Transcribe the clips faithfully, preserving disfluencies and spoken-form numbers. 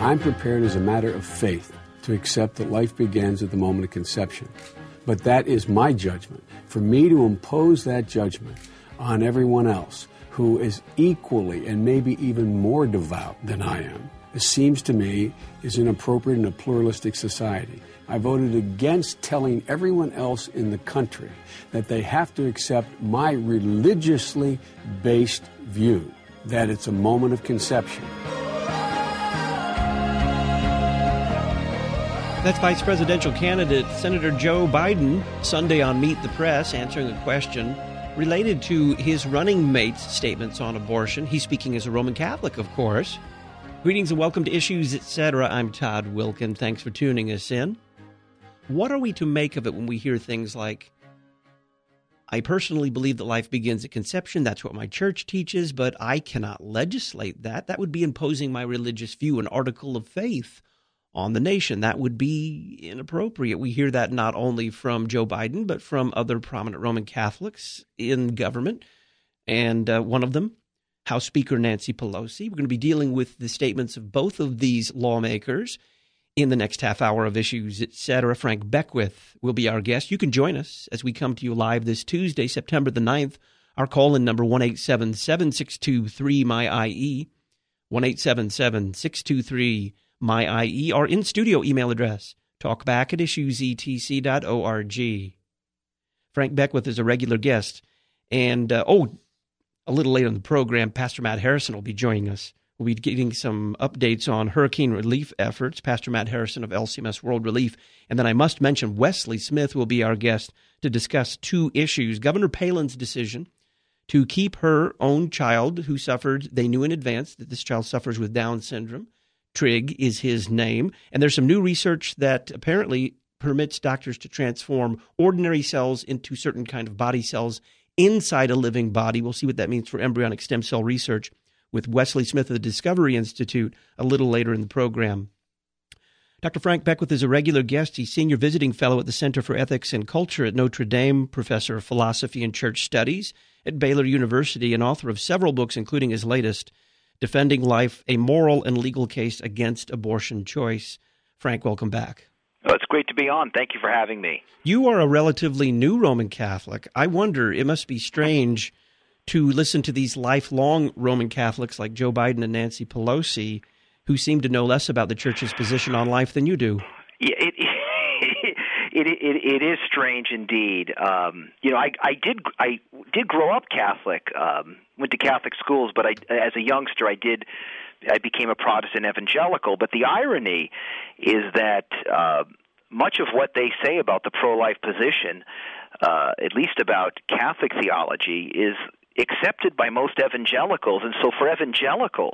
I'm prepared as a matter of faith to accept that life begins at the moment of conception. But that is my judgment. For me to impose that judgment on everyone else who is equally and maybe even more devout than I am, it seems to me is inappropriate in a pluralistic society. I voted against telling everyone else in the country that they have to accept my religiously based view that it's a moment of conception. That's Vice Presidential candidate Senator Joe Biden, Sunday on Meet the Press, answering a question related to his running mate's statements on abortion. He's speaking as a Roman Catholic, of course. Greetings and welcome to Issues, et cetera. I'm Todd Wilkin. Thanks for tuning us in. What are we to make of it when we hear things like, I personally believe that life begins at conception. That's what my church teaches, but I cannot legislate that. That would be imposing my religious view, an article of faith on the nation. That would be inappropriate. We hear that not only from Joe Biden, but from other prominent Roman Catholics in government. And uh, one of them, House Speaker Nancy Pelosi. We're going to be dealing with the statements of both of these lawmakers in the next half hour of Issues, et cetera. Frank Beckwith will be our guest. You can join us as we come to you live this Tuesday, September the ninth. Our call-in number, one eight seven seven, six two three, M Y I E, one eight seven seven, six two three, M Y I E. Our in-studio email address, talkback at issues e t c dot org. Frank Beckwith is a regular guest. And, uh, oh, a little later in the program, Pastor Matt Harrison will be joining us. We'll be getting some updates on hurricane relief efforts, Pastor Matt Harrison of L C M S World Relief. And then I must mention Wesley Smith will be our guest to discuss two issues. Governor Palin's decision to keep her own child who suffered, they knew in advance that this child suffers with Down syndrome. Trig is his name. And there's some new research that apparently permits doctors to transform ordinary cells into certain kind of body cells inside a living body. We'll see what that means for embryonic stem cell research with Wesley Smith of the Discovery Institute a little later in the program. Doctor Frank Beckwith is a regular guest. He's Senior Visiting Fellow at the Center for Ethics and Culture at Notre Dame, Professor of Philosophy and Church Studies at Baylor University, and author of several books, including his latest, Defending Life, a Moral and Legal Case Against Abortion Choice. Frank, welcome back. Well, it's great to be on. Thank you for having me. You are a relatively new Roman Catholic. I wonder, it must be strange to listen to these lifelong Roman Catholics like Joe Biden and Nancy Pelosi, who seem to know less about the Church's position on life than you do. Yeah, it it it, it is strange indeed. Um, you know, I, I did I did grow up Catholic, um, went to Catholic schools, but I, as a youngster, I did I became a Protestant evangelical. But the irony is that uh, much of what they say about the pro-life position, uh, at least about Catholic theology, is accepted by most evangelicals. And so for evangelicals,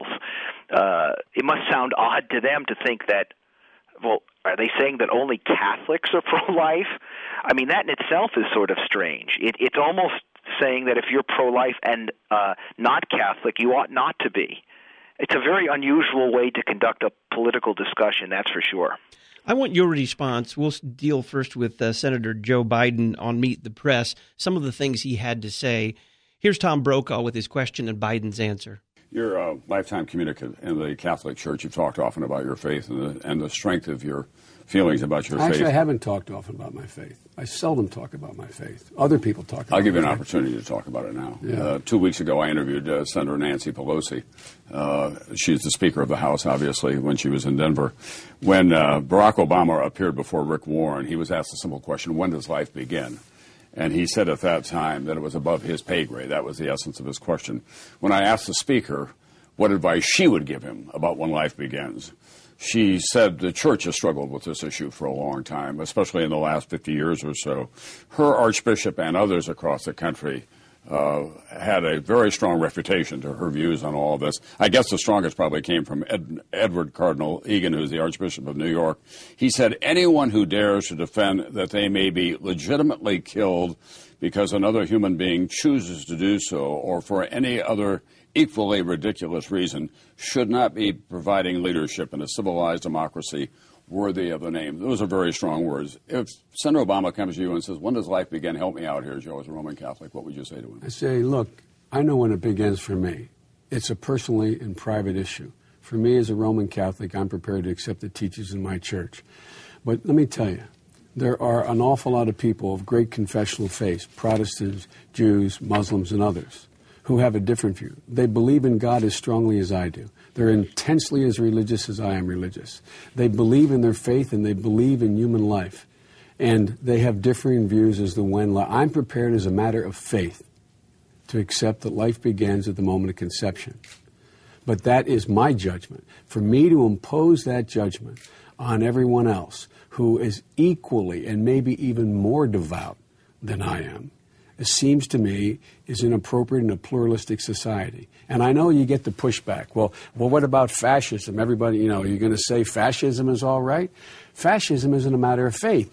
uh, it must sound odd to them to think that, well, are they saying that only Catholics are pro-life? I mean, that in itself is sort of strange. It, it's almost saying that if you're pro-life and uh, not Catholic, you ought not to be. It's a very unusual way to conduct a political discussion, that's for sure. I want your response. We'll deal first with uh, Senator Joe Biden on Meet the Press, some of the things he had to say. Here's Tom Brokaw with his question and Biden's answer. You're a lifetime communicant in the Catholic Church. You've talked often about your faith and the, and the strength of your feelings about your Actually, faith. Actually, I haven't talked often about my faith. I seldom talk about my faith. Other people talk about it. I'll give you an faith. opportunity to talk about it now. Yeah. Uh, two weeks ago, I interviewed uh, Senator Nancy Pelosi. Uh, she's the Speaker of the House, obviously, when she was in Denver. When uh, Barack Obama appeared before Rick Warren, he was asked a simple question, when does life begin? And he said at that time that it was above his pay grade. That was the essence of his question. When I asked the Speaker what advice she would give him about when life begins, she said the Church has struggled with this issue for a long time, especially in the last fifty years or so. Her Archbishop and others across the country uh, had a very strong refutation to her views on all of this. I guess the strongest probably came from Ed, Edward Cardinal Egan, who's the Archbishop of New York. He said, anyone who dares to defend that they may be legitimately killed because another human being chooses to do so or for any other equally ridiculous reason should not be providing leadership in a civilized democracy worthy of the name. Those are very strong words. If Senator Obama comes to you and says, when does life begin? Help me out here, Joe, as a Roman Catholic. What would you say to him? I say, look, I know when it begins for me. It's a personally and private issue. For me, as a Roman Catholic, I'm prepared to accept the teachings in my church. But let me tell you, there are an awful lot of people of great confessional faith, Protestants, Jews, Muslims, and others, who have a different view. They believe in God as strongly as I do. They're intensely as religious as I am religious. They believe in their faith and they believe in human life. And they have differing views as to when life. I'm prepared as a matter of faith to accept that life begins at the moment of conception. But that is my judgment. For me to impose that judgment on everyone else who is equally and maybe even more devout than I am, it seems to me is inappropriate in a pluralistic society. And I know you get the pushback. Well, well, what about fascism? Everybody, you know, you're going to say fascism is all right? Fascism isn't a matter of faith.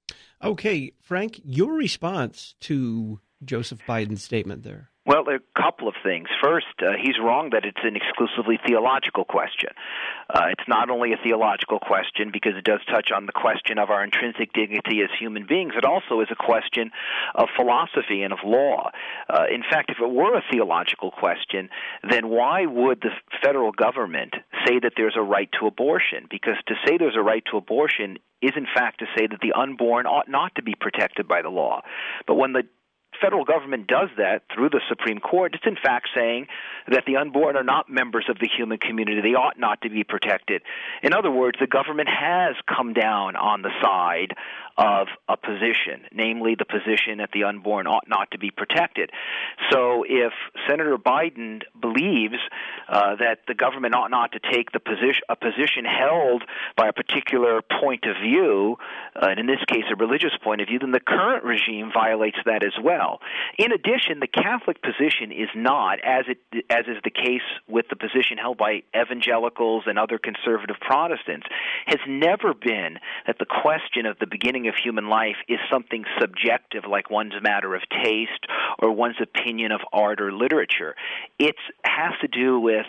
Okay, Frank, your response to Joseph Biden's statement there. Well, a couple of things. First, uh, he's wrong that it's an exclusively theological question. Uh, it's not only a theological question because it does touch on the question of our intrinsic dignity as human beings. It also is a question of philosophy and of law. Uh, in fact, if it were a theological question, then why would the federal government say that there's a right to abortion? Because to say there's a right to abortion is, in fact, to say that the unborn ought not to be protected by the law. But when the federal government does that through the Supreme Court, it's in fact saying that the unborn are not members of the human community. They ought not to be protected. In other words, the government has come down on the side of a position, namely the position that the unborn ought not to be protected. So if Senator Biden believes uh, that the government ought not to take the position, a position held by a particular point of view, uh, and in this case a religious point of view, then the current regime violates that as well. In addition, the Catholic position is not, as it as is the case with the position held by evangelicals and other conservative Protestants, has never been that the question of the beginning of human life is something subjective like one's matter of taste or one's opinion of art or literature. It has to do with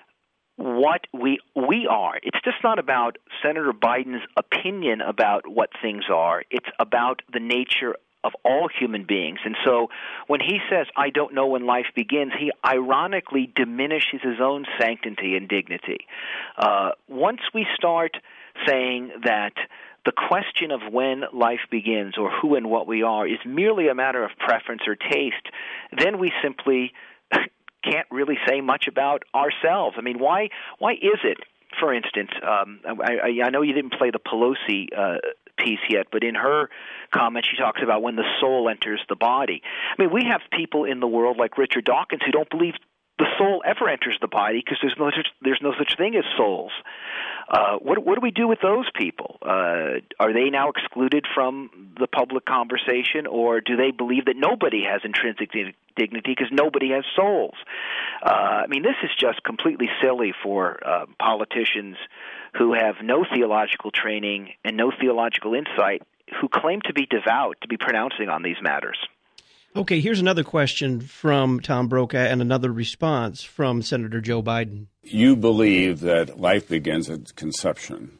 what we we are. It's just not about Senator Biden's opinion about what things are. It's about the nature of all human beings. And so when he says, I don't know when life begins, he ironically diminishes his own sanctity and dignity. Uh, once we start saying that the question of when life begins or who and what we are is merely a matter of preference or taste, then we simply can't really say much about ourselves. I mean, why why is it, for instance, um, I, I know you didn't play the Pelosi uh, piece yet, but in her comment she talks about when the soul enters the body. I mean, we have people in the world like Richard Dawkins who don't believe the soul ever enters the body because there's no such, there's no such thing as souls. Uh, what, what do we do with those people? Uh, are they now excluded from the public conversation, or do they believe that nobody has intrinsic dignity because nobody has souls? Uh, I mean, this is just completely silly for uh, politicians who have no theological training and no theological insight, who claim to be devout, to be pronouncing on these matters. Okay, here's another question from Tom Brokaw and another response from Senator Joe Biden. You believe that life begins at conception,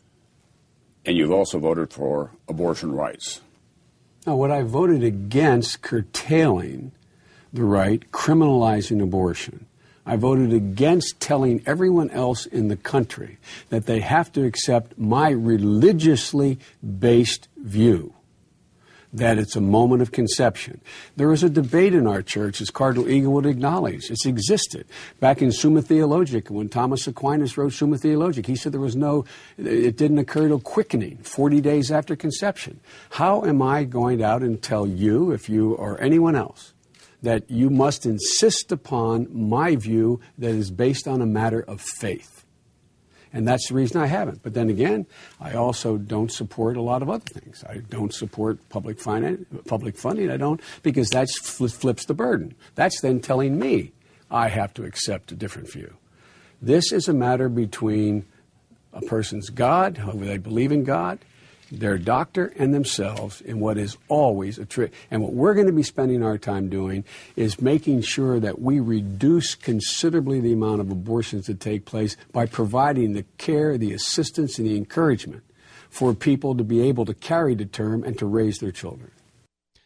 and you've also voted for abortion rights. Now, what I voted against curtailing the right, criminalizing abortion. I voted against telling everyone else in the country that they have to accept my religiously based view, that it's a moment of conception. There is a debate in our church, as Cardinal Eaglewood acknowledged. It's existed. Back in Summa Theologica, when Thomas Aquinas wrote Summa Theologica, he said there was no, it didn't occur till quickening, forty days after conception. How am I going out and tell you, if you or anyone else, that you must insist upon my view that is based on a matter of faith? And that's the reason I haven't. But then again, I also don't support a lot of other things. I don't support public finance, public funding. I don't, because that flips the burden. That's then telling me I have to accept a different view. This is a matter between a person's God, whether they believe in God, their doctor, and themselves, in what is always a trick. And what we're going to be spending our time doing is making sure that we reduce considerably the amount of abortions that take place by providing the care, the assistance, and the encouragement for people to be able to carry to term and to raise their children.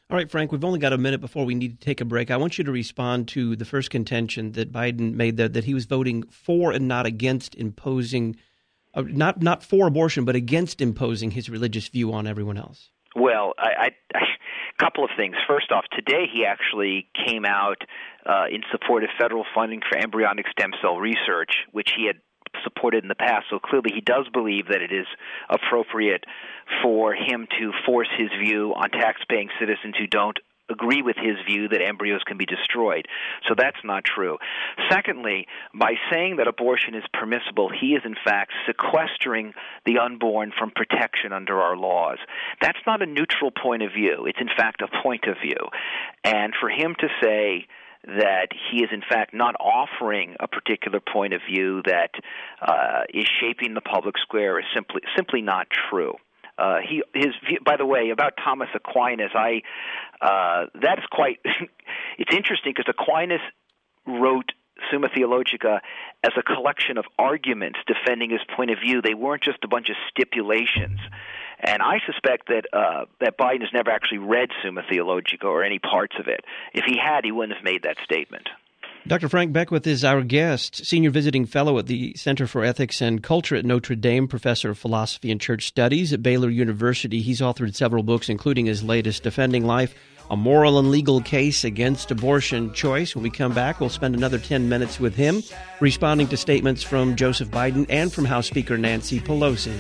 All right, Frank, we've only got a minute before we need to take a break. I want you to respond to the first contention that Biden made, that, that he was voting for and not against imposing, uh, not not for abortion, but against imposing his religious view on everyone else. Well, I, I, I couple of things. First off, today he actually came out uh, in support of federal funding for embryonic stem cell research, which he had supported in the past. So clearly he does believe that it is appropriate for him to force his view on tax-paying citizens who don't agree with his view that embryos can be destroyed. So that's not true. Secondly, by saying that abortion is permissible, he is in fact sequestering the unborn from protection under our laws. That's not a neutral point of view. It's in fact a point of view. And for him to say that he is in fact not offering a particular point of view that uh, is shaping the public square is simply simply not true. Uh, he, his view, by the way, about Thomas Aquinas, I uh, that's quite. It's interesting because Aquinas wrote Summa Theologica as a collection of arguments defending his point of view. They weren't just a bunch of stipulations. And I suspect that uh, that Biden has never actually read Summa Theologica or any parts of it. If he had, he wouldn't have made that statement. Doctor Frank Beckwith is our guest, Senior Visiting Fellow at the Center for Ethics and Culture at Notre Dame, Professor of Philosophy and Church Studies at Baylor University. He's authored several books, including his latest, Defending Life, A Moral and Legal Case Against Abortion Choice. When we come back, we'll spend another ten minutes with him, responding to statements from Joseph Biden and from House Speaker Nancy Pelosi.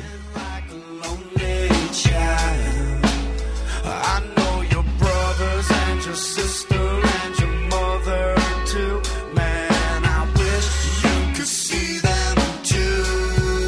I know your brothers and your sister and your mother too. Man, I wish you could see them too.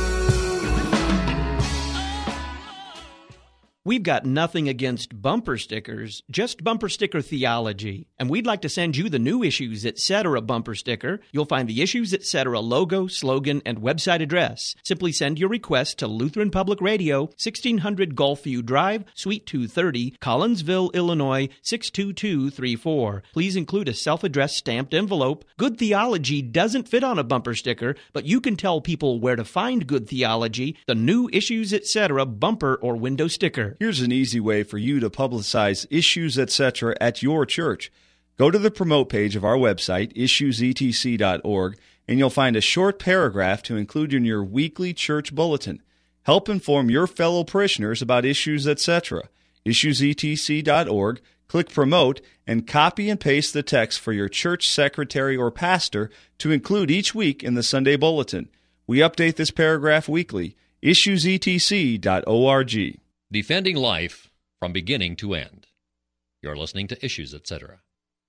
We've got nothing against bumper stickers, just bumper sticker theology. And we'd like to send you the new Issues Etc. bumper sticker. You'll find the Issues Etc. logo, slogan, and website address. Simply send your request to Lutheran Public Radio, sixteen hundred Gulfview Drive, Suite two thirty, Collinsville, Illinois, six two two three four. Please include a self-addressed stamped envelope. Good theology doesn't fit on a bumper sticker, but you can tell people where to find good theology, the new Issues Etc. bumper or window sticker. Here's an easy way for you to publicize Issues Etc. at your church. Go to the promote page of our website, issues e t c dot org, and you'll find a short paragraph to include in your weekly church bulletin. Help inform your fellow parishioners about Issues Etc. issues e t c dot org, click Promote, and copy and paste the text for your church secretary or pastor to include each week in the Sunday bulletin. We update this paragraph weekly. issues e t c dot org. Defending life from beginning to end. You're listening to Issues Etc.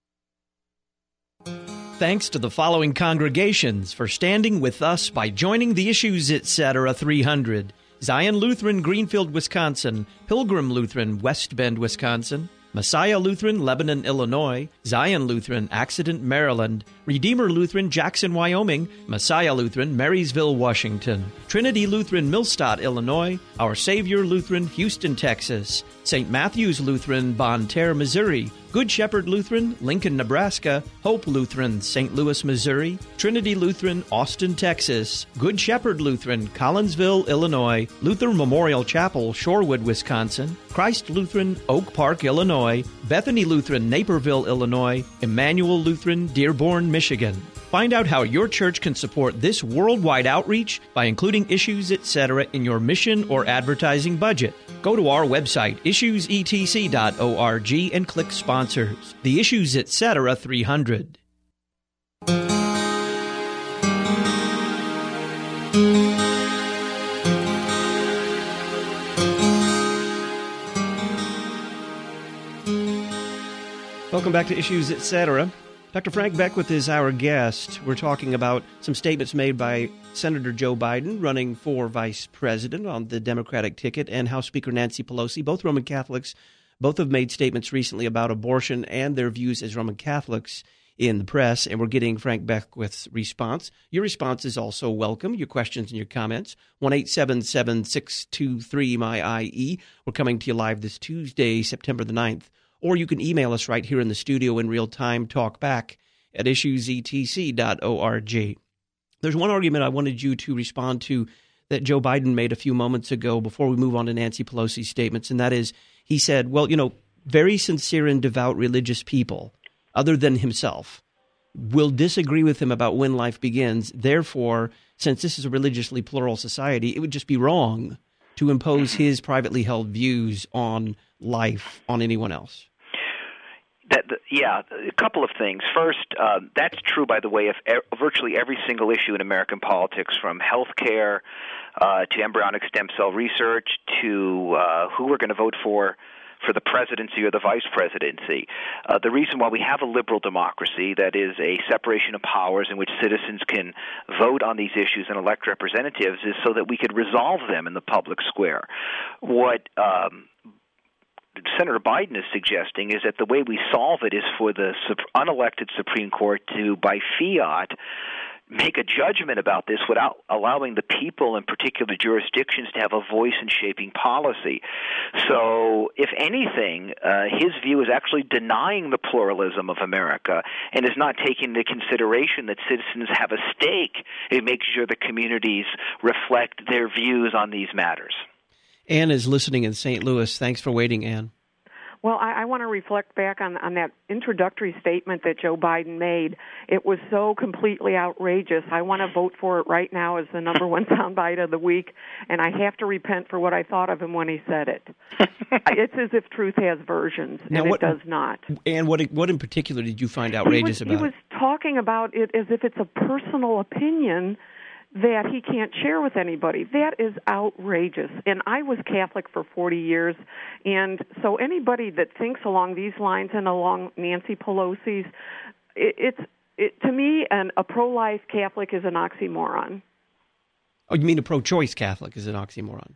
Thanks to the following congregations for standing with us by joining the Issues Etc. three hundred. Zion Lutheran, Greenfield, Wisconsin. Pilgrim Lutheran, West Bend, Wisconsin. Messiah Lutheran, Lebanon, Illinois. Zion Lutheran, Accident, Maryland. Redeemer Lutheran, Jackson, Wyoming. Messiah Lutheran, Marysville, Washington. Trinity Lutheran, Millstadt, Illinois. Our Savior Lutheran, Houston, Texas. Saint Matthew's Lutheran, Bonne Terre, Missouri. Good Shepherd Lutheran, Lincoln, Nebraska. Hope Lutheran, Saint Louis, Missouri. Trinity Lutheran, Austin, Texas. Good Shepherd Lutheran, Collinsville, Illinois. Luther Memorial Chapel, Shorewood, Wisconsin. Christ Lutheran, Oak Park, Illinois. Bethany Lutheran, Naperville, Illinois. Emmanuel Lutheran, Dearborn, Michigan. Find out how your church can support this worldwide outreach by including Issues Etc. in your mission or advertising budget. Go to our website, issues e t c dot org, and click Sponsors. The Issues Etc. three hundred. Welcome back to Issues Etc. Doctor Frank Beckwith is our guest. We're talking about some statements made by Senator Joe Biden, running for vice president on the Democratic ticket, and House Speaker Nancy Pelosi, both Roman Catholics. Both have made statements recently about abortion and their views as Roman Catholics in the press, and we're getting Frank Beckwith's response. Your response is also welcome, your questions and your comments. one eight seven seven, six two three, M Y I E. We're coming to you live this Tuesday, September the ninth. Or you can email us right here in the studio in real time, talk back at issues e t c dot org. There's one argument I wanted you to respond to that Joe Biden made a few moments ago before we move on to Nancy Pelosi's statements, and that is he said, well, you know, very sincere and devout religious people, other than himself, will disagree with him about when life begins. Therefore, since this is a religiously plural society, it would just be wrong to impose his privately held views on life on anyone else. That, yeah, a couple of things. First, uh, that's true, by the way, of e- virtually every single issue in American politics, from health care uh, to embryonic stem cell research to uh, who we're going to vote for for the presidency or the vice presidency. Uh, the reason why we have a liberal democracy, that is a separation of powers in which citizens can vote on these issues and elect representatives, is so that we could resolve them in the public square. What um, Senator Biden is suggesting is that the way we solve it is for the unelected Supreme Court to, by fiat, make a judgment about this without allowing the people in particular jurisdictions to have a voice in shaping policy. So, if anything, uh, his view is actually denying the pluralism of America and is not taking into consideration that citizens have a stake in making sure the communities reflect their views on these matters. Ann is listening in Saint Louis. Thanks for waiting, Ann. Well, I, I want to reflect back on, on that introductory statement that Joe Biden made. It was so completely outrageous. I want to vote for it right now as the number one soundbite of the week, and I have to repent for what I thought of him when he said it. It's as if truth has versions, now, and what, it does not. And what what in particular did you find outrageous he was, about it? He was talking about it as if it's a personal opinion that he can't share with anybody. That is outrageous. And I was Catholic for forty years, and so anybody that thinks along these lines and along Nancy Pelosi's, it, it's it, to me, an, a pro-life Catholic is an oxymoron. Oh, you mean a pro-choice Catholic is an oxymoron?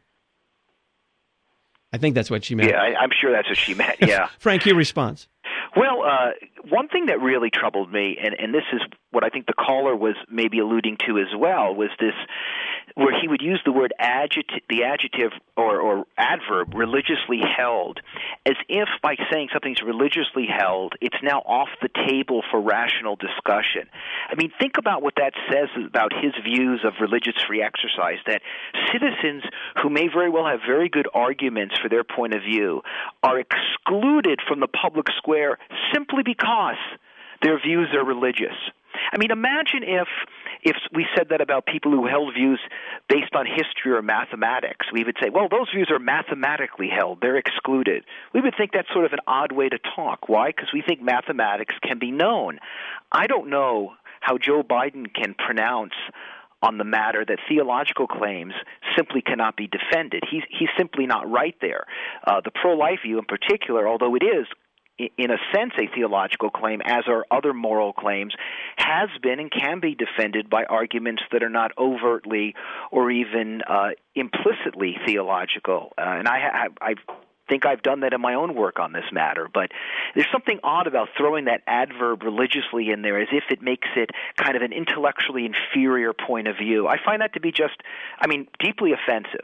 I think that's what she meant. Yeah, I, I'm sure that's what she meant, yeah. Frank, your response. Well, uh, one thing that really troubled me, and, and this is what I think the caller was maybe alluding to as well, was this, where he would use the word adjective, the adjective or, or adverb, religiously held, as if by saying something's religiously held, it's now off the table for rational discussion. I mean, think about what that says about his views of religious free exercise, that citizens who may very well have very good arguments for their point of view are excluded from the public square simply because their views are religious. I mean, imagine if if we said that about people who held views based on history or mathematics. We would say, well, those views are mathematically held. They're excluded. We would think that's sort of an odd way to talk. Why? Because we think mathematics can be known. I don't know how Joe Biden can pronounce on the matter that theological claims simply cannot be defended. He's, he's simply not right there. Uh, the pro-life view in particular, although it is in a sense a theological claim, as are other moral claims, has been and can be defended by arguments that are not overtly or even uh, implicitly theological. Uh, and I, I, I think I've done that in my own work on this matter. But there's something odd about throwing that adverb religiously in there as if it makes it kind of an intellectually inferior point of view. I find that to be just, I mean, deeply offensive.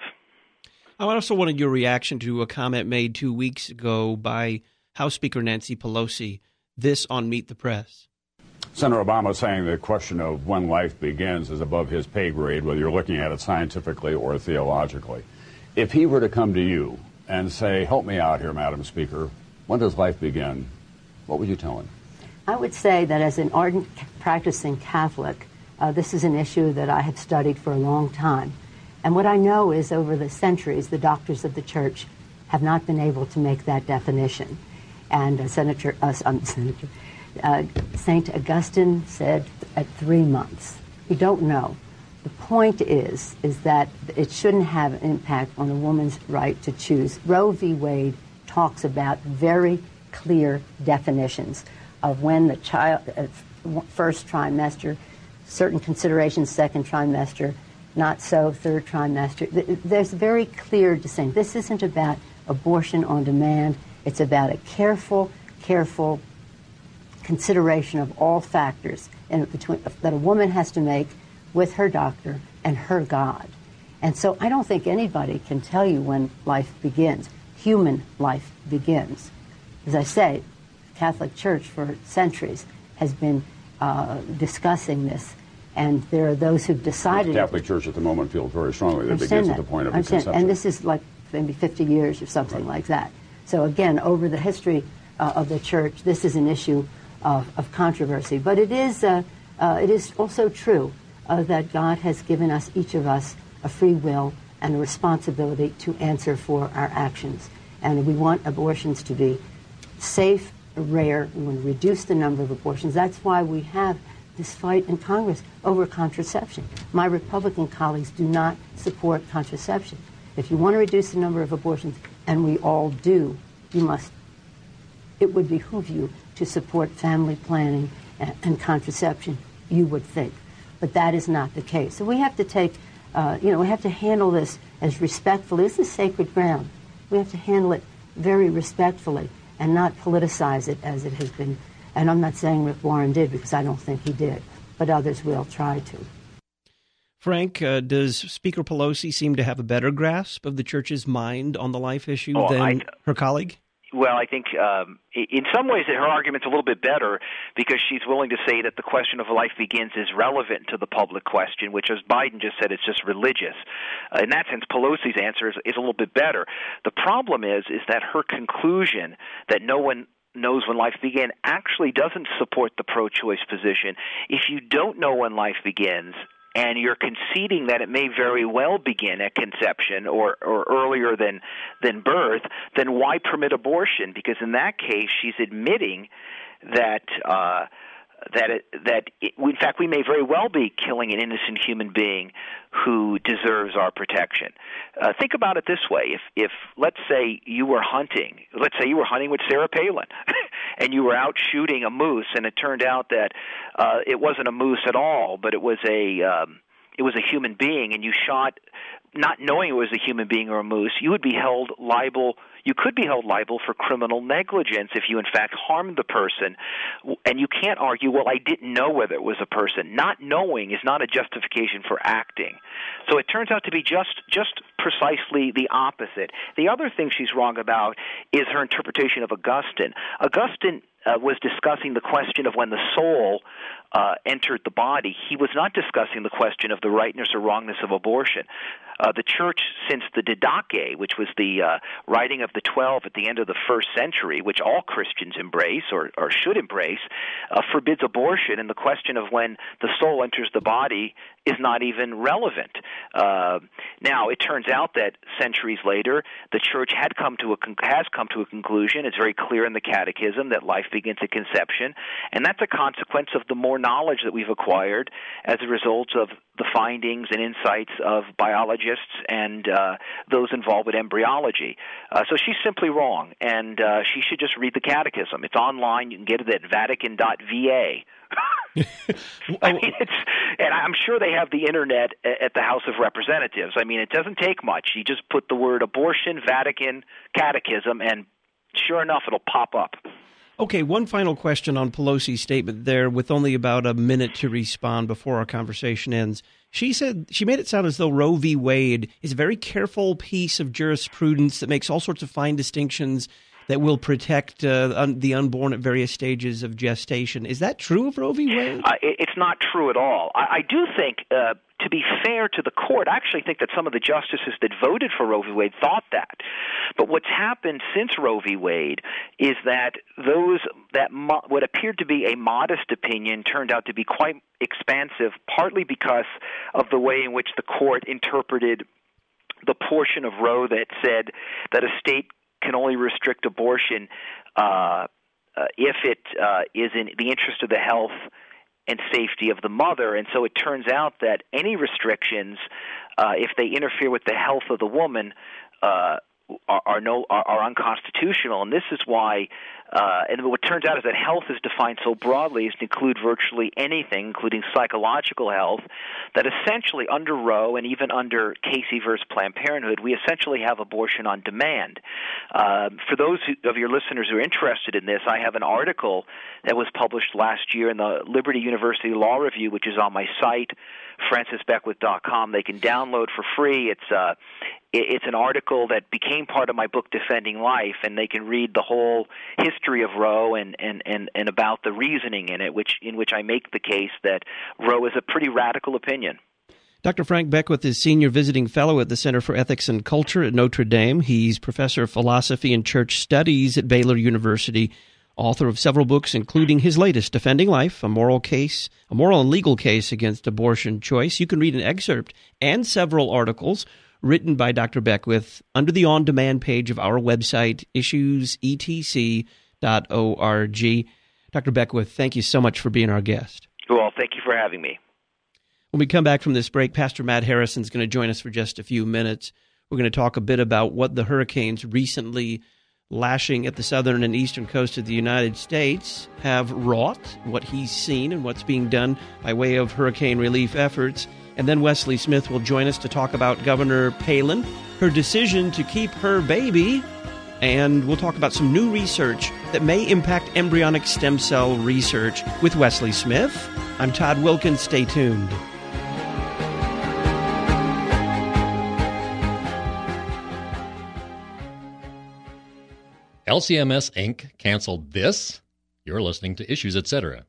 I also wanted your reaction to a comment made two weeks ago by House Speaker Nancy Pelosi, this on Meet the Press. Senator Obama saying the question of when life begins is above his pay grade, whether you're looking at it scientifically or theologically. If he were to come to you and say, help me out here, Madam Speaker, when does life begin, what would you tell him? I would say that as an ardent practicing Catholic, uh, this is an issue that I have studied for a long time. And what I know is over the centuries, the doctors of the Church have not been able to make that definition. And uh, Senator, uh, um, Senator uh, Saint Augustine said at three months. We don't know. The point is, is that it shouldn't have an impact on a woman's right to choose. Roe v. Wade talks about very clear definitions of when the child, uh, first trimester, certain considerations, second trimester, not so, third trimester. There's very clear distinction. This isn't about abortion on demand. It's about a careful, careful consideration of all factors in between, that a woman has to make with her doctor and her God. And so I don't think anybody can tell you when life begins. Human life begins. As I say, the Catholic Church for centuries has been uh, discussing this, and there are those who've decided... The Catholic Church at the moment feels very strongly that it begins that. at the point of I'm conception. And this is like maybe fifty years or something right. like that. So again, over the history uh, of the church, this is an issue of, of controversy. But it is, uh, uh, it is also true uh, that God has given us, each of us, a free will and a responsibility to answer for our actions. And we want abortions to be safe, rare. We want to reduce the number of abortions. That's why we have this fight in Congress over contraception. My Republican colleagues do not support contraception. If you want to reduce the number of abortions, and we all do, you must, it would behoove you to support family planning and, and contraception, you would think. But that is not the case. So we have to take, uh, you know, we have to handle this as respectfully. This is sacred ground. We have to handle it very respectfully and not politicize it as it has been. And I'm not saying Rick Warren did, because I don't think he did, but others will try to. Frank, uh, does Speaker Pelosi seem to have a better grasp of the church's mind on the life issue oh, than I, her colleague? Well, I think um, in some ways her argument's a little bit better, because she's willing to say that the question of life begins is relevant to the public question, which, as Biden just said, it's just religious. Uh, in that sense, Pelosi's answer is, is a little bit better. The problem is, is that her conclusion that no one knows when life began actually doesn't support the pro-choice position. If you don't know when life begins, and you're conceding that it may very well begin at conception or, or earlier than than birth, then why permit abortion? Because in that case, she's admitting that uh, that it, that it, in fact we may very well be killing an innocent human being who deserves our protection. Uh, think about it this way: if if let's say you were hunting, let's say you were hunting with Sarah Palin, and you were out shooting a moose, and it turned out that uh, it wasn't a moose at all, but it was a um, it was a human being, and you shot not knowing it was a human being or a moose, you would be held liable. You could be held liable for criminal negligence if you in fact harmed the person, and you can't argue, well, I didn't know whether it was a person. Not knowing is not a justification for acting. So it turns out to be just just precisely the opposite. The other thing she's wrong about is her interpretation of Augustine. Augustine uh, was discussing the question of when the soul uh, entered the body. He was not discussing the question of the rightness or wrongness of abortion. Uh, the church, since the Didache, which was the uh, writing of the Twelve at the end of the first century, which all Christians embrace or, or should embrace, uh, forbids abortion, and the question of when the soul enters the body is not even relevant. Uh, now, it turns out that centuries later, the church had come to a con- has come to a conclusion. It's very clear in the Catechism that life begins at conception, and that's a consequence of the more knowledge that we've acquired as a result of the findings and insights of biologists and uh, those involved with embryology. Uh, so she's simply wrong, and uh, she should just read the Catechism. It's online. You can get it at Vatican dot V A. I mean, it's, and I'm sure they have the internet at the House of Representatives. I mean, it doesn't take much. You just put the word abortion, Vatican, Catechism, and sure enough, it'll pop up. Okay, one final question on Pelosi's statement there, with only about a minute to respond before our conversation ends. She said she made it sound as though Roe v. Wade is a very careful piece of jurisprudence that makes all sorts of fine distinctions that will protect uh, un- the unborn at various stages of gestation. Is that true of Roe v. Wade? Uh, it, it's not true at all. I, I do think, uh, to be fair to the court, I actually think that some of the justices that voted for Roe v. Wade thought that. But what's happened since Roe v. Wade is that those that mo- what appeared to be a modest opinion turned out to be quite expansive, partly because of the way in which the court interpreted the portion of Roe that said that a state can only restrict abortion uh, uh, if it uh, is in the interest of the health and safety of the mother. And so it turns out that any restrictions, uh, if they interfere with the health of the woman, uh, are, are no are, are unconstitutional. And this is why, uh, and what turns out is that health is defined so broadly as to include virtually anything, including psychological health, that essentially under Roe and even under Casey versus Planned Parenthood, we essentially have abortion on demand. Uh, for those who, of your listeners who are interested in this, I have an article that was published last year in the Liberty University Law Review, which is on my site, francis beckwith dot com. They can download for free. It's uh, it's an article that became part of my book, Defending Life, and they can read the whole history of Roe and, and, and, and about the reasoning in it, which in which I make the case that Roe is a pretty radical opinion. Doctor Frank Beckwith is Senior Visiting Fellow at the Center for Ethics and Culture at Notre Dame. He's Professor of Philosophy and Church Studies at Baylor University, author of several books, including his latest, Defending Life, a moral case, a moral and legal case against abortion choice. You can read an excerpt and several articles written by Doctor Beckwith under the on-demand page of our website, issues e t c dot org. Doctor Beckwith, thank you so much for being our guest. Well, thank you for having me. When we come back from this break, Pastor Matt Harrison is going to join us for just a few minutes. We're going to talk a bit about what the hurricanes recently lashing at the southern and eastern coast of the United States have wrought, what he's seen and what's being done by way of hurricane relief efforts. And then Wesley Smith will join us to talk about Governor Palin, her decision to keep her baby, and we'll talk about some new research that may impact embryonic stem cell research with Wesley Smith. I'm Todd Wilkins. Stay tuned. L C M S Incorporated canceled this? You're listening to Issues, et cetera.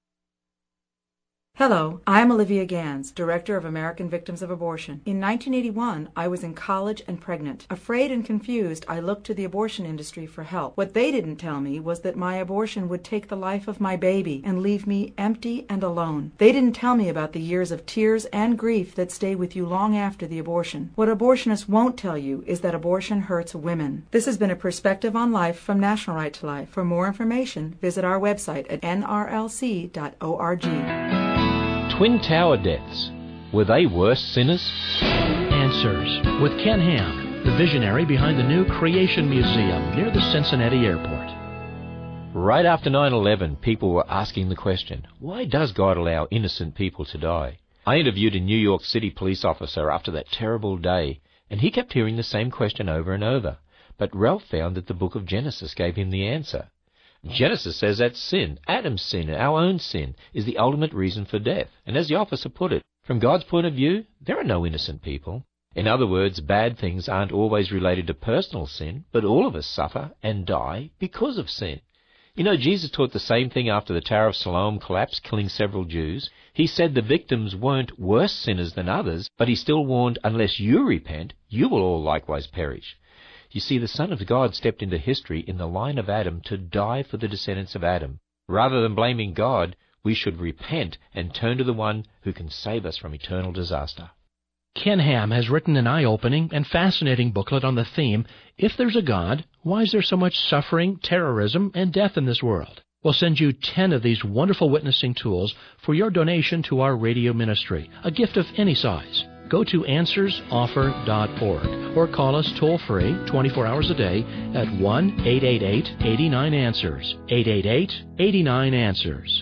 Hello, I'm Olivia Gans, Director of American Victims of Abortion. In nineteen eighty-one, I was in college and pregnant. Afraid and confused, I looked to the abortion industry for help. What they didn't tell me was that my abortion would take the life of my baby and leave me empty and alone. They didn't tell me about the years of tears and grief that stay with you long after the abortion. What abortionists won't tell you is that abortion hurts women. This has been a perspective on life from National Right to Life. For more information, visit our website at n r l c dot org. Twin Tower deaths. Were they worse sinners? Answers with Ken Ham, the visionary behind the new Creation Museum near the Cincinnati airport. Right after nine eleven, people were asking the question, why does God allow innocent people to die? I interviewed a New York City police officer after that terrible day, and he kept hearing the same question over and over. But Ralph found that the book of Genesis gave him the answer. Genesis says that sin, Adam's sin, our own sin, is the ultimate reason for death. And as the officer put it, from God's point of view, there are no innocent people. In other words, bad things aren't always related to personal sin, but all of us suffer and die because of sin. You know, Jesus taught the same thing after the Tower of Siloam collapsed, killing several Jews. He said the victims weren't worse sinners than others, but he still warned, unless you repent, you will all likewise perish. You see, the Son of God stepped into history in the line of Adam to die for the descendants of Adam. Rather than blaming God, we should repent and turn to the one who can save us from eternal disaster. Ken Ham has written an eye-opening and fascinating booklet on the theme, If There's a God, Why Is There So Much Suffering, Terrorism, and Death in This World? We'll send you ten of these wonderful witnessing tools for your donation to our radio ministry, a gift of any size. Go to answers offer dot org or call us toll-free twenty-four hours a day at one eight eight eight, eight nine, answers, eight eight eight, eight nine, answers.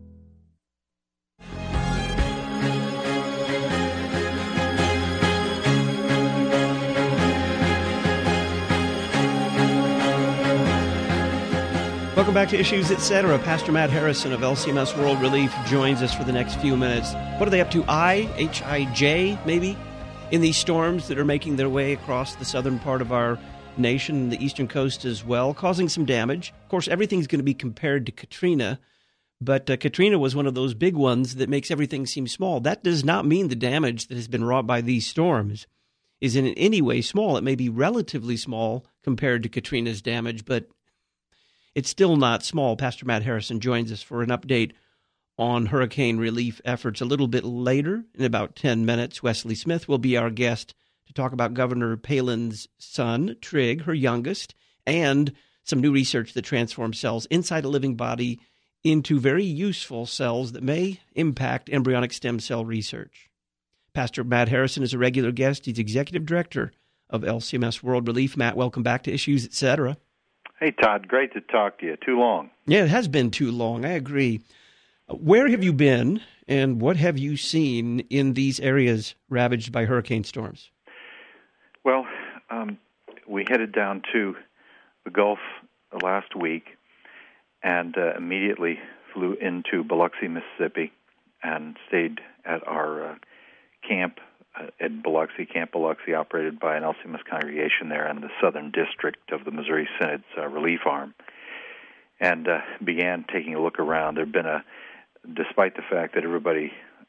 Welcome back to Issues, et cetera. Pastor Matt Harrison of L C M S World Relief joins us for the next few minutes. What are they up to? I, H I J, maybe, in these storms that are making their way across the southern part of our nation and the eastern coast as well, causing some damage. Of course, everything's going to be compared to Katrina, but uh, Katrina was one of those big ones that makes everything seem small. That does not mean the damage that has been wrought by these storms is in any way small. It may be relatively small compared to Katrina's damage, but it's still not small. Pastor Matt Harrison joins us for an update on hurricane relief efforts a little bit later. In about ten minutes, Wesley Smith will be our guest to talk about Governor Palin's son, Trig, her youngest, and some new research that transforms cells inside a living body into very useful cells that may impact embryonic stem cell research. Pastor Matt Harrison is a regular guest. He's executive director of L C M S World Relief. Matt, welcome back to Issues, et cetera. Hey, Todd, great to talk to you. Too long. Yeah, it has been too long. I agree. Where have you been, and what have you seen in these areas ravaged by hurricane storms? Well, um, we headed down to the Gulf last week and uh, immediately flew into Biloxi, Mississippi, and stayed at our uh, camp uh, at Biloxi, Camp Biloxi, operated by an L C M S congregation there in the southern district of the Missouri Synods uh, relief arm, and uh, began taking a look around. There had been a, despite the fact that everybody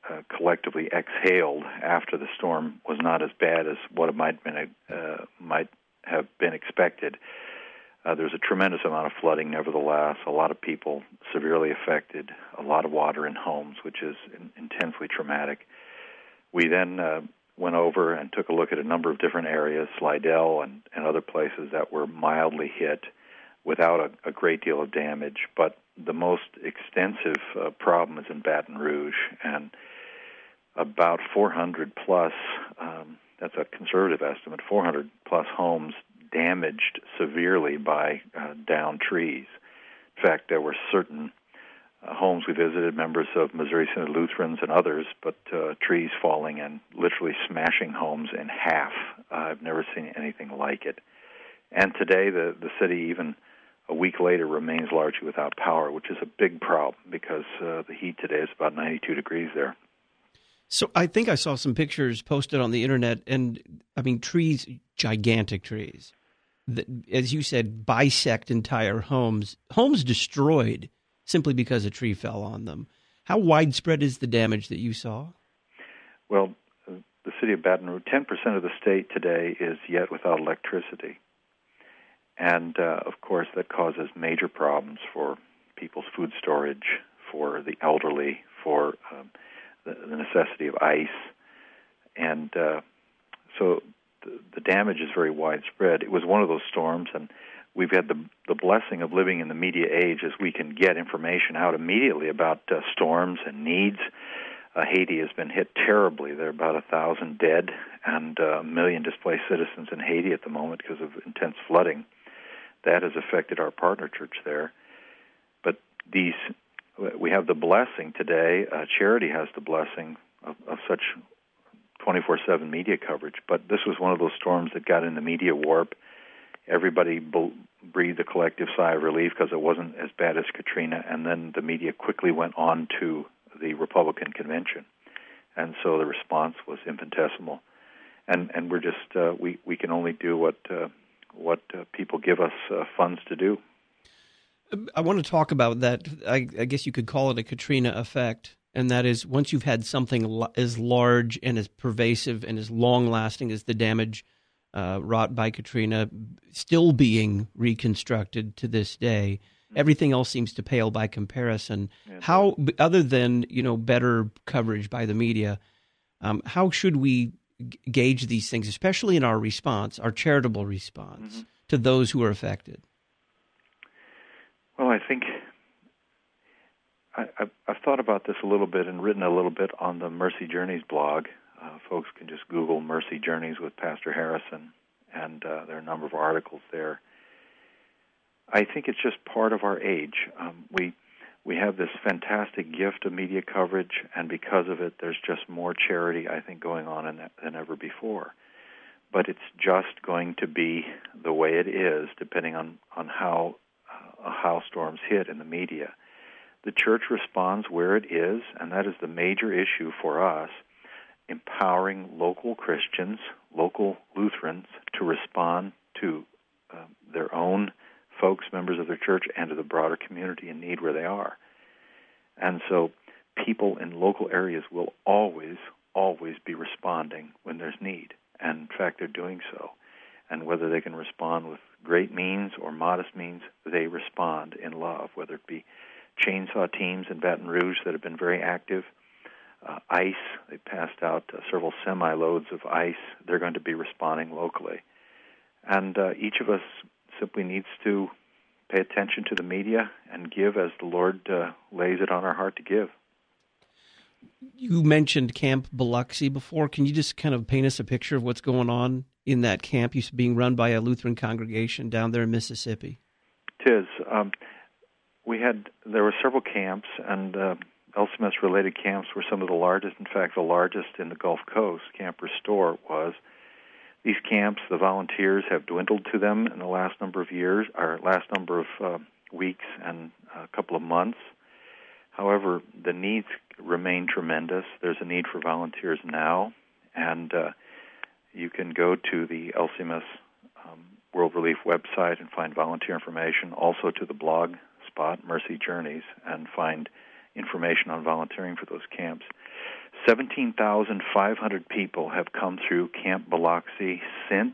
uh, collectively exhaled after the storm was not as bad as what it might been uh, might have been expected. Uh, there's a tremendous amount of flooding, nevertheless. A lot of people severely affected, a lot of water in homes, which is in, intensely traumatic. We then uh, went over and took a look at a number of different areas, Slidell and, and other places that were mildly hit without a, a great deal of damage. But the most extensive uh, problem is in Baton Rouge, and about four hundred plus, um, that's a conservative estimate, four hundred plus homes damaged severely by uh, downed trees. In fact, there were certain uh, homes we visited, members of Missouri Synod Lutherans and others, but uh, trees falling and literally smashing homes in half. Uh, I've never seen anything like it. And today, the, the city, even a week later, remains largely without power, which is a big problem because uh, the heat today is about ninety-two degrees there. So I think I saw some pictures posted on the internet, and I mean, trees, gigantic trees, that, as you said, bisect entire homes, homes destroyed simply because a tree fell on them. How widespread is the damage that you saw? Well, uh, the city of Baton Rouge, ten percent of the state today is yet without electricity. And, uh, of course, that causes major problems for people's food storage, for the elderly, for um, the, the necessity of ice. And uh, so the, the damage is very widespread. It was one of those storms, and we've had the, the blessing of living in the media age as we can get information out immediately about uh, storms and needs. Uh, Haiti has been hit terribly. There are about a thousand dead and uh, a million displaced citizens in Haiti at the moment because of intense flooding. That has affected our partner church there. But these, we have the blessing today. Uh, Charity has the blessing of, of such twenty-four seven media coverage. But this was one of those storms that got in the media warp. Everybody b- breathed a collective sigh of relief because it wasn't as bad as Katrina. And then the media quickly went on to the Republican convention. And so the response was infinitesimal. And and we're just, uh, we, we can only do what... Uh, what uh, people give us uh, funds to do. I want to talk about that. I, I guess you could call it a Katrina effect, and that is once you've had something l- as large and as pervasive and as long-lasting as the damage uh, wrought by Katrina, still being reconstructed to this day, everything else seems to pale by comparison. Yes. How, other than, you know, better coverage by the media, um, how should we gauge these things, especially in our response, our charitable response mm-hmm. to those who are affected? Well, I think I, I've, I've thought about this a little bit and written a little bit on the Mercy Journeys blog. Uh, folks can just Google Mercy Journeys with Pastor Harrison, and uh, there are a number of articles there. I think it's just part of our age. Um, we We have this fantastic gift of media coverage, and because of it, there's just more charity, I think, going on in that than ever before. But it's just going to be the way it is, depending on, on how uh, how storms hit in the media. The church responds where it is, and that is the major issue for us, empowering local Christians, local Lutherans, to respond to uh, their own folks, members of their church, and to the broader community in need where they are. And so people in local areas will always, always be responding when there's need. And in fact, they're doing so. And whether they can respond with great means or modest means, they respond in love, whether it be chainsaw teams in Baton Rouge that have been very active, uh, ice, they passed out uh, several semi-loads of ice, they're going to be responding locally. And uh, each of us simply needs to pay attention to the media and give as the Lord uh, lays it on our heart to give. You mentioned Camp Biloxi before. Can you just kind of paint us a picture of what's going on in that camp? It's being run by a Lutheran congregation down there in Mississippi. It is. Um, we had, there were several camps, and uh, L C M S-related camps were some of the largest. In fact, the largest in the Gulf Coast, Camp Restore, was. These camps, the volunteers have dwindled to them in the last number of years, or last number of uh, weeks and a couple of months. However, the needs remain tremendous. There's a need for volunteers now, and uh, you can go to the L C M S um, World Relief website and find volunteer information, also to the blog spot, Mercy Journeys, and find information on volunteering for those camps. seventeen thousand five hundred people have come through Camp Biloxi since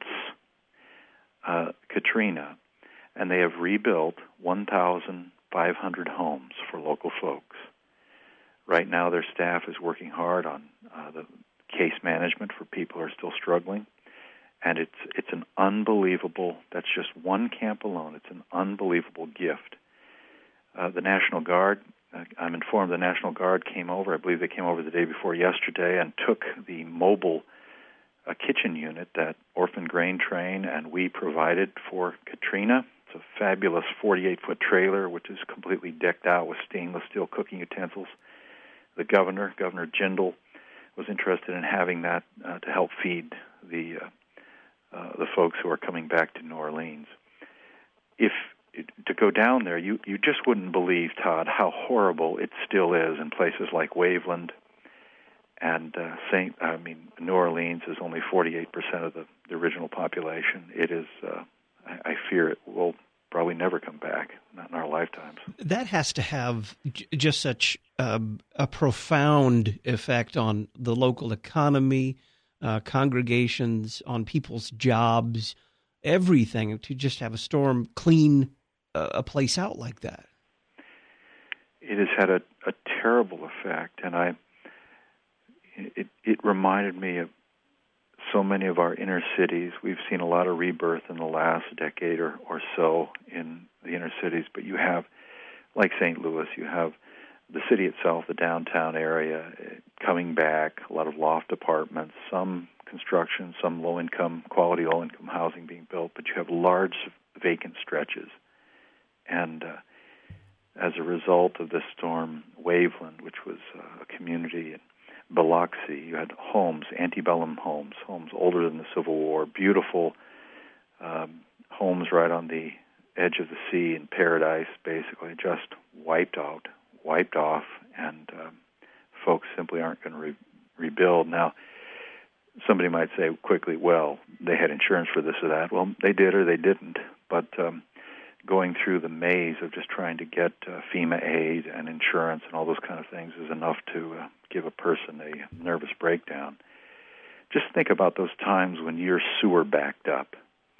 uh, Katrina, and they have rebuilt one thousand five hundred homes for local folks. Right now, their staff is working hard on uh, the case management for people who are still struggling, and it's it's an unbelievable, that's just one camp alone, it's an unbelievable gift. Uh, the National Guard, uh, I'm informed the National Guard came over, I believe they came over the day before yesterday, and took the mobile uh, kitchen unit that Orphan Grain Train and we provided for Katrina. It's a fabulous forty-eight foot trailer, which is completely decked out with stainless steel cooking utensils. The governor, Governor Jindal, was interested in having that uh, to help feed the uh, uh, the folks who are coming back to New Orleans. If to go down there, you, you just wouldn't believe, Todd, how horrible it still is in places like Waveland and uh, Saint. I mean, New Orleans is only forty-eight percent of the, the original population. It is. Uh, I, I fear it will probably never come back, not in our lifetimes. That has to have j- just such uh, a profound effect on the local economy, uh, congregations, on people's jobs, everything, to just have a storm clean uh, a place out like that. It has had a, a terrible effect, and I. It, it reminded me of so many of our inner cities. We've seen a lot of rebirth in the last decade or, or so in the inner cities, but you have, like Saint Louis, you have the city itself, the downtown area, coming back, a lot of loft apartments, some construction, some low-income, quality low-income housing being built, but you have large vacant stretches. And uh, as a result of this storm, Waveland, which was uh, a community in Biloxi, you had homes, antebellum homes, homes older than the Civil War, beautiful um, homes right on the edge of the sea in paradise, basically just wiped out, wiped off, and um, folks simply aren't going to re- rebuild. Now, somebody might say quickly, well, they had insurance for this or that. Well, they did or they didn't, but um, going through the maze of just trying to get uh, FEMA aid and insurance and all those kind of things is enough to uh, give a person a nervous breakdown. Just think about those times when your sewer backed up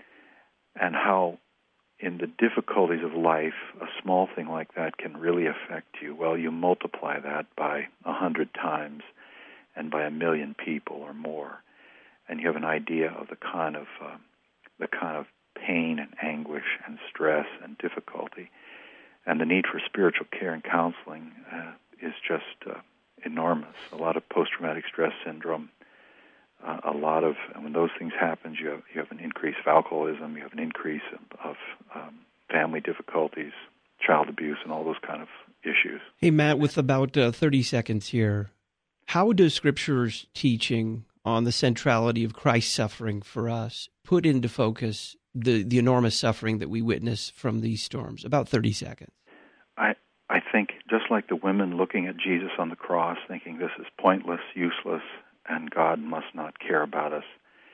and how in the difficulties of life a small thing like that can really affect you. Well, you multiply that by a hundred times and by a million people or more, and you have an idea of the kind of uh, the kind of pain and anguish and stress and difficulty, and the need for spiritual care and counseling uh, is just uh, enormous. A lot of post-traumatic stress syndrome, uh, a lot of, when those things happen, you have, you have an increase of alcoholism, you have an increase of, of um, family difficulties, child abuse, and all those kind of issues. Hey, Matt, with about uh, thirty seconds here, how does Scripture's teaching on the centrality of Christ's suffering for us put into focus the, the enormous suffering that we witness from these storms? About thirty seconds. I I think just like the women looking at Jesus on the cross, thinking this is pointless, useless, and God must not care about us,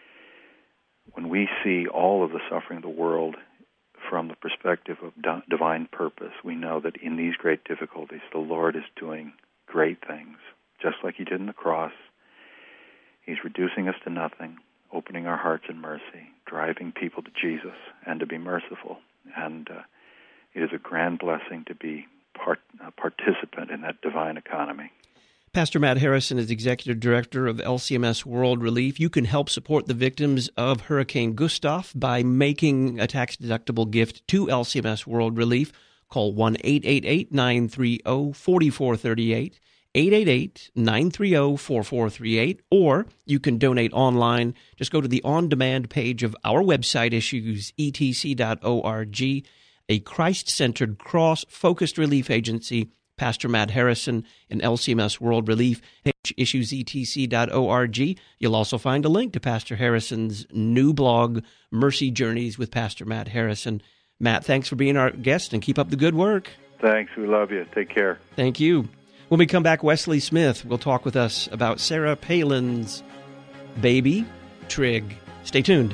when we see all of the suffering of the world from the perspective of di- divine purpose, we know that in these great difficulties, the Lord is doing great things, just like he did in the cross. He's reducing us to nothing, opening our hearts in mercy, driving people to Jesus and to be merciful. And uh, it is a grand blessing to be part, a participant in that divine economy. Pastor Matt Harrison is Executive Director of L C M S World Relief. You can help support the victims of Hurricane Gustav by making a tax-deductible gift to L C M S World Relief. Call one eight eight eight, nine three zero, four four three eight, eight eight eight, nine three zero, four four three eight, or you can donate online. Just go to the on-demand page of our website, issues e t c dot org. A Christ-centered, cross-focused relief agency, Pastor Matt Harrison and L C M S World Relief, issues e t c dot org. You'll also find a link to Pastor Harrison's new blog, Mercy Journeys with Pastor Matt Harrison. Matt, thanks for being our guest, and keep up the good work. Thanks. We love you. Take care. Thank you. When we come back, Wesley Smith will talk with us about Sarah Palin's baby, Trig. Stay tuned.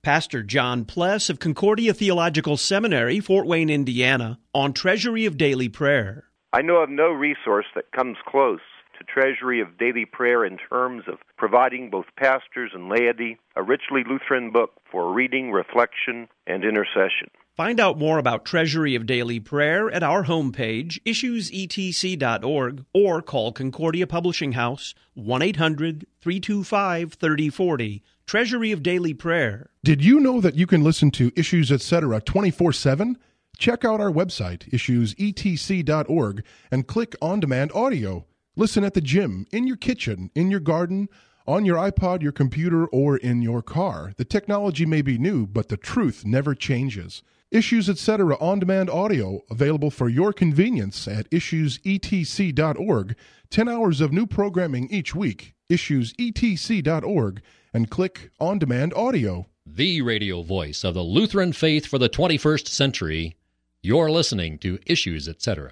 Pastor John Pless of Concordia Theological Seminary, Fort Wayne, Indiana, on Treasury of Daily Prayer. I know of no resource that comes close to Treasury of Daily Prayer in terms of providing both pastors and laity a richly Lutheran book for reading, reflection, and intercession. Find out more about Treasury of Daily Prayer at our homepage, issues e t c dot org, or call Concordia Publishing House, one eight hundred, three two five, three oh four oh. Treasury of Daily Prayer. Did you know that you can listen to Issues Etc. twenty-four seven? Check out our website, issues e t c dot org, and click On Demand Audio. Listen at the gym, in your kitchen, in your garden, on your iPod, your computer, or in your car. The technology may be new, but the truth never changes. Issues Etc. On Demand Audio, available for your convenience at issues e t c dot org. Ten hours of new programming each week. issues e t c dot org, and click On Demand Audio. The radio voice of the Lutheran faith for the twenty-first century. You're listening to Issues Etc.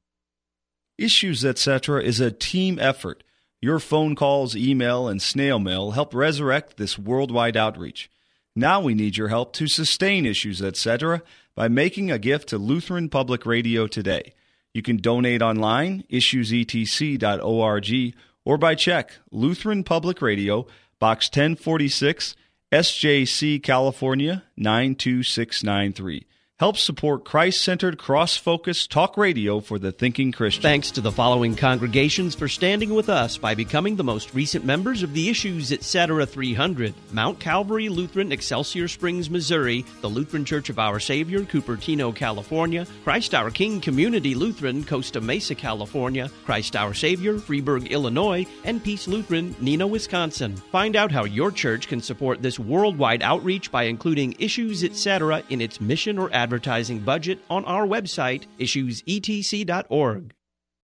Issues Etc. is a team effort. Your phone calls, email, and snail mail help resurrect this worldwide outreach. Now we need your help to sustain Issues Etc. by making a gift to Lutheran Public Radio today. You can donate online, issues e t c dot org, or by check, Lutheran Public Radio, Box ten forty-six, S J C, California, nine two six nine three. Help support Christ-centered, cross-focused talk radio for the thinking Christian. Thanks to the following congregations for standing with us by becoming the most recent members of the Issues Etc. three hundred. Mount Calvary Lutheran, Excelsior Springs, Missouri, the Lutheran Church of Our Savior, Cupertino, California, Christ Our King Community Lutheran, Costa Mesa, California, Christ Our Savior, Freeburg, Illinois, and Peace Lutheran, Neenah, Wisconsin. Find out how your church can support this worldwide outreach by including Issues Etc. in its mission or advertising budget on our website, issues e t c dot org.